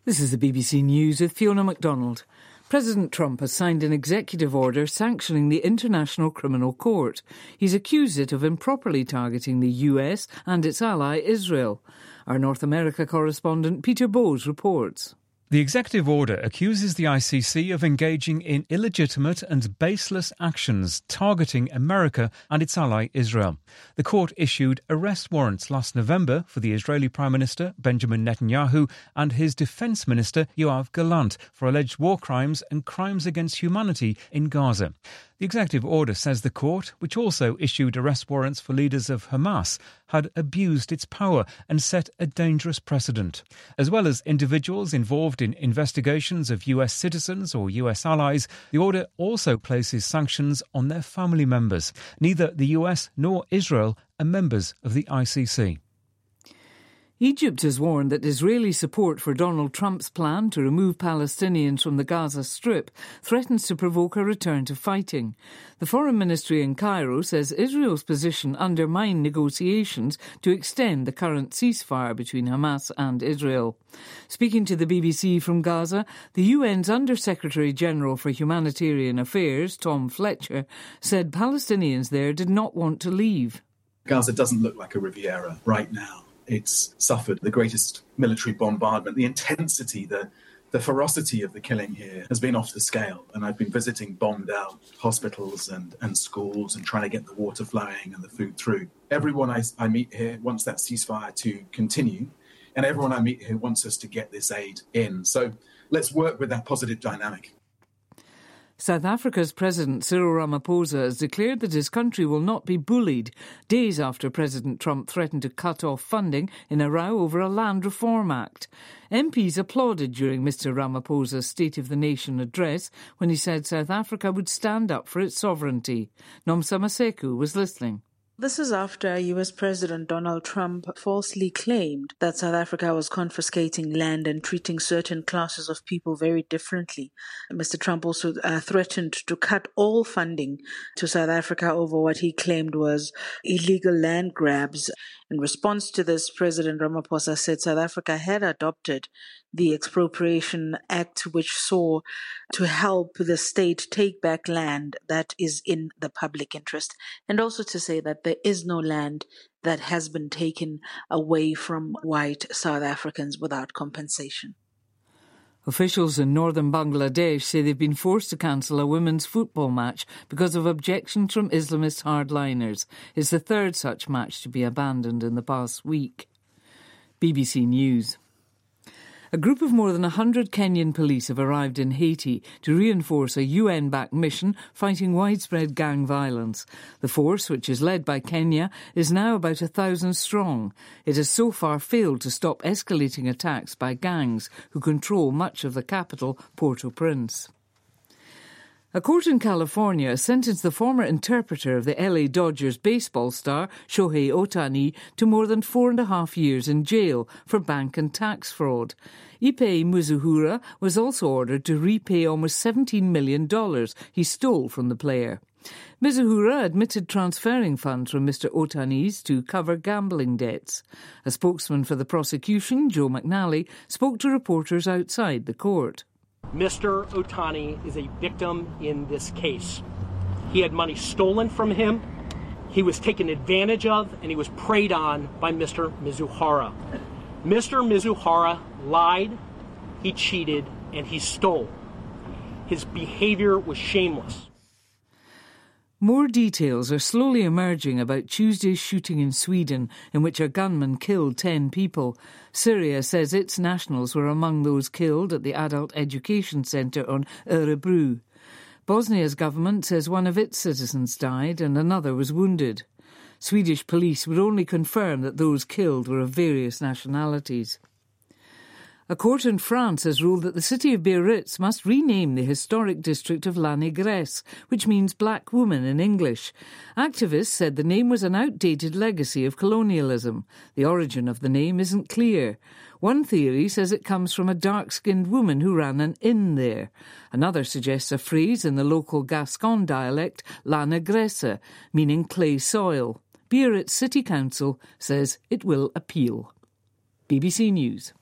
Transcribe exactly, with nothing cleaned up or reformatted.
This is the B B C News with Fiona MacDonald. President Trump has signed an executive order sanctioning the International Criminal Court. He's accused it of improperly targeting the U S and its ally Israel. Our North America correspondent Peter Bowes reports. The executive order accuses the I C C of engaging in illegitimate and baseless actions targeting America and its ally Israel. The court issued arrest warrants last November for the Israeli Prime Minister Benjamin Netanyahu and his Defence Minister Yoav Gallant for alleged war crimes and crimes against humanity in Gaza. The executive order says the court, which also issued arrest warrants for leaders of Hamas, had abused its power and set a dangerous precedent. As well as individuals involved in investigations of U S citizens or U S allies, the order also places sanctions on their family members. Neither the U S nor Israel are members of the I C C. Egypt has warned that Israeli support for Donald Trump's plan to remove Palestinians from the Gaza Strip threatens to provoke a return to fighting. The Foreign Ministry in Cairo says Israel's position undermined negotiations to extend the current ceasefire between Hamas and Israel. Speaking to the B B C from Gaza, the U N's Under-Secretary-General for Humanitarian Affairs, Tom Fletcher, said Palestinians there did not want to leave. Gaza doesn't look like a Riviera right now. It's suffered the greatest military bombardment. The intensity, the, the ferocity of the killing here has been off the scale. And I've been visiting bombed out hospitals and, and schools and trying to get the water flowing and the food through. Everyone I, I meet here wants that ceasefire to continue. And everyone I meet here wants us to get this aid in. So let's work with that positive dynamic. South Africa's President Cyril Ramaphosa has declared that his country will not be bullied, days after President Trump threatened to cut off funding in a row over a Land Reform Act. M Ps applauded during Mr Ramaphosa's State of the Nation address when he said South Africa would stand up for its sovereignty. Nomsa Maseko was listening. This is after U S President Donald Trump falsely claimed that South Africa was confiscating land and treating certain classes of people very differently. Mister Trump also uh, threatened to cut all funding to South Africa over what he claimed was illegal land grabs. In response to this, President Ramaphosa said South Africa had adopted the Expropriation Act, which saw to help the state take back land that is in the public interest, and also to say that there is no land that has been taken away from white South Africans without compensation. Officials in northern Bangladesh say they've been forced to cancel a women's football match because of objections from Islamist hardliners. It's the third such match to be abandoned in the past week. B B C News. A group of more than one hundred Kenyan police have arrived in Haiti to reinforce a U N-backed mission fighting widespread gang violence. The force, which is led by Kenya, is now about a thousand strong. It has so far failed to stop escalating attacks by gangs who control much of the capital, Port-au-Prince. A court in California sentenced the former interpreter of the L A Dodgers baseball star Shohei Ohtani to more than four and a half years in jail for bank and tax fraud. Ippei Mizuhara was also ordered to repay almost seventeen million dollars he stole from the player. Mizuhara admitted transferring funds from Mister Ohtani's to cover gambling debts. A spokesman for the prosecution, Joe McNally, spoke to reporters outside the court. Mister Ohtani is a victim in this case. He had money stolen from him, he was taken advantage of, and he was preyed on by Mister Mizuhara. Mister Mizuhara lied, he cheated, and he stole. His behavior was shameless. More details are slowly emerging about Tuesday's shooting in Sweden, in which a gunman killed ten people. Syria says its nationals were among those killed at the adult education centre on Örebro. Bosnia's government says one of its citizens died and another was wounded. Swedish police would only confirm that those killed were of various nationalities. A court in France has ruled that the city of Biarritz must rename the historic district of La Négresse, which means black woman in English. Activists said the name was an outdated legacy of colonialism. The origin of the name isn't clear. One theory says it comes from a dark-skinned woman who ran an inn there. Another suggests a phrase in the local Gascon dialect, La Négresse, meaning clay soil. Biarritz City Council says it will appeal. B B C News.